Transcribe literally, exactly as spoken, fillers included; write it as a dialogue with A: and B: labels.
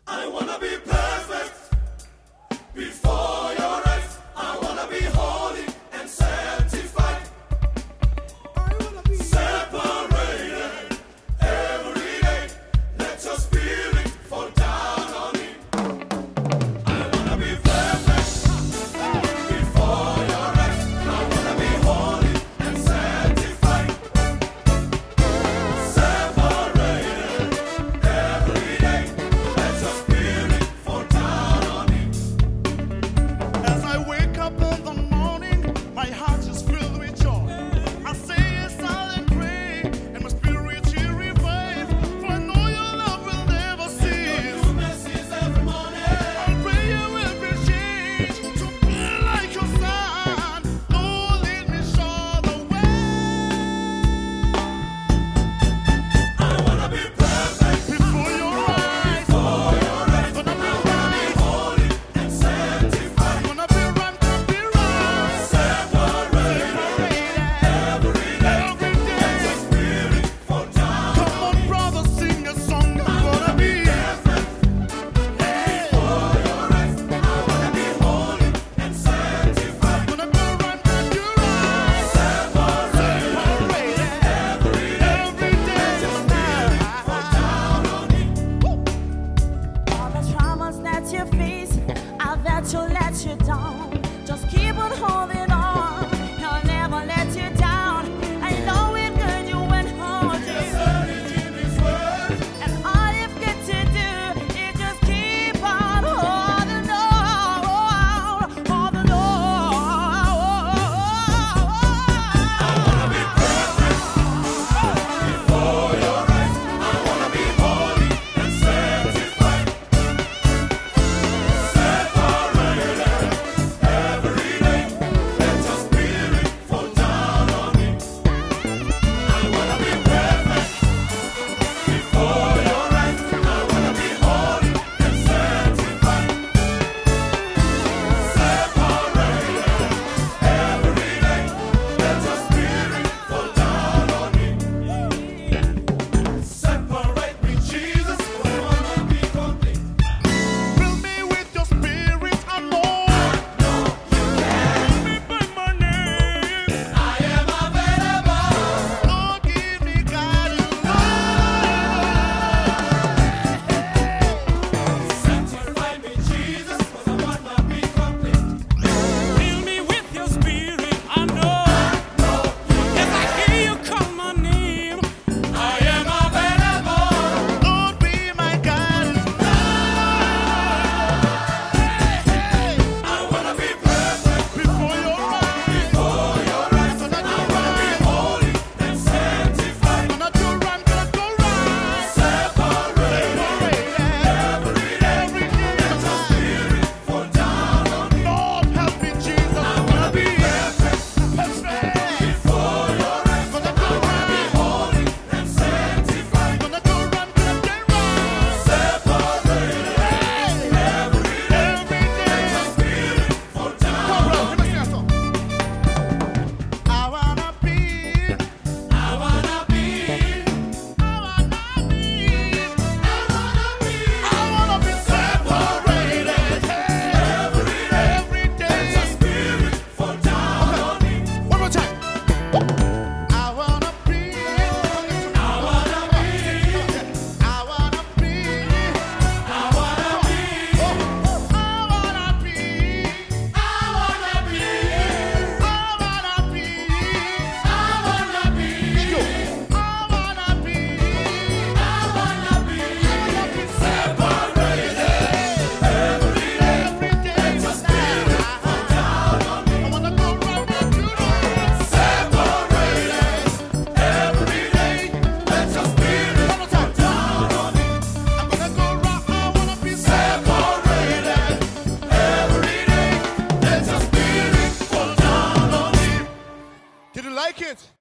A: I wanna be perfect before your eyes. I wanna be holy and sanctified. I wanna be separated every day. Let your spirit fall down on me. I wanna be perfect before your eyes. I wanna be holy and sanctified. Separated every day. Let your spirit fall down on me.
B: As I wake up in the morning, my heart is filled with joy. I say a silent prayer, and my spirit will revive. For I know your love will never cease.
A: New mercies every morning.
B: I pray you will be changed to be like your son. Lord, lead me, show the way.
A: I wanna be perfect
B: Before your eyes,
A: before your eyes.
B: gonna be
A: I wanna be
B: right,
A: holy and sanctified.
B: gonna be right, gonna be right.
A: Separated every day.
B: Every
A: Let your
B: day.
A: spirit fall down.
B: Come on, brother, sing a song. I'm gonna be
A: Perfect before your eyes. I wanna be holy and sanctified.
B: gonna be right, gonna be right.
A: Separated every day.
B: Every day.
A: Let your spirit fall down on me.
C: All the traumas that you face, I bet you'll let you down. Just keep on holding on, he'll never let you down. I know it good you went home,
A: In His word.
C: and all you've got to do is just keep on holding on, holding on.
A: I wanna be perfect before your eyes. I wanna be holy and sanctified. Separated every day. Let your spirit fall down on me. I wanna be perfect before your eyes. I wanna be holy and sanctified. Separated every day. Let your spirit fall down on me. Separate me, Jesus, I wanna be complete.
B: Fill me with your spirit, I know.
A: No, you can't.
B: Call me by my name.
A: I am available.
B: Lord, give me guidance.
A: Sanctify me, Jesus, 'cause I wanna be complete.
D: Fill me with your spirit, I know. Yes, I hear you call my name.
A: I am available.
B: Lord, be my guidance.
A: I wanna be perfect
B: Before your eyes,
A: before your eyes.
B: gonna
A: I
B: do
A: wanna be
B: right,
A: holy and sanctified.
B: gonna do right, gonna do right.
A: Separated every day.
B: Every day.
A: Let your spirit fall down on me.
B: Lord, help me, Jesus.
A: I wanna be perfect
B: Perfect.
A: before your eyes.
B: Gonna
A: I
B: do
A: wanna be
B: right,
A: holy and sanctified.
B: gonna do right, gonna do right.
A: Separated every day.
B: Every
A: Let
B: day.
A: your spirit fall down
B: Come on,
A: on
B: let me
A: me.
B: sing a song. I wanna be,
A: I wanna be,
B: I wanna be,
A: I wanna be
B: I wanna be separated.
A: every day.
B: Every
A: Let your
B: day.
A: spirit fall down on me.
B: One more time. I wanna be,
A: I wanna be,
B: I wanna be,
A: I wanna be,
B: I wanna be,
A: I wanna be,
B: I wanna be,
A: I wanna be,
B: yo, I wanna be,
A: I wanna be separated every day.
B: every day.
A: Let your spirit fall down on me.
B: I wanna go round and do right.
A: Separated every day. Let your spirit
B: One more time.
A: down on me.
B: I'm gonna go round. I wanna be
A: Separated every day. Let your spirit fall down on me.
B: Did you like it?